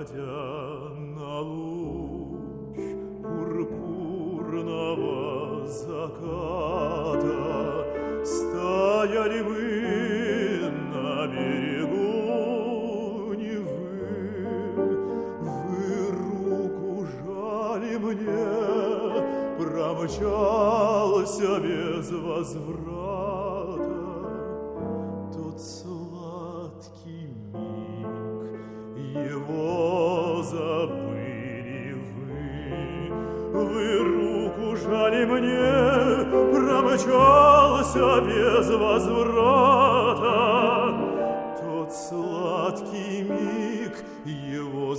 глядя на луч пурпурного заката, стояли мы на берегу Невы. Вы руку жали мне, промчался без возврата тот сладкий миг, его забыли вы. Вы руку жали мне, промчался без возврата тот сладкий миг, его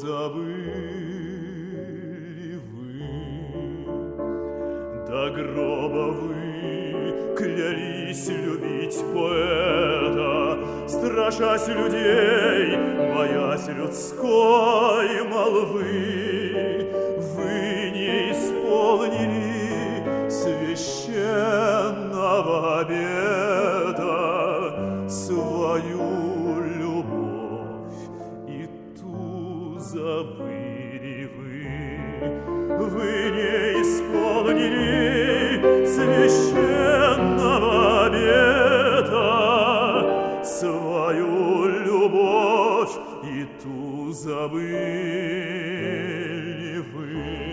забыли вы. До гроба вы клялись любить поэта, страшась людей, боясь людской молвы. Вы не исполнили священного обета, свою любовь и ту забыли вы. Вы не исполнили священного обета, свою любовь и ту забыли вы.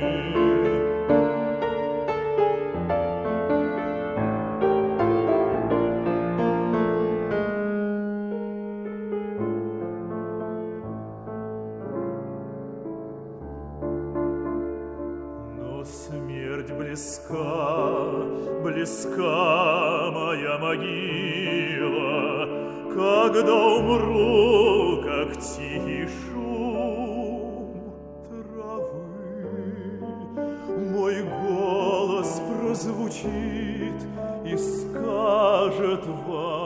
Смерть близка, близка моя могила, когда умру, как тихий шум травы. Мой голос прозвучит и скажет вам: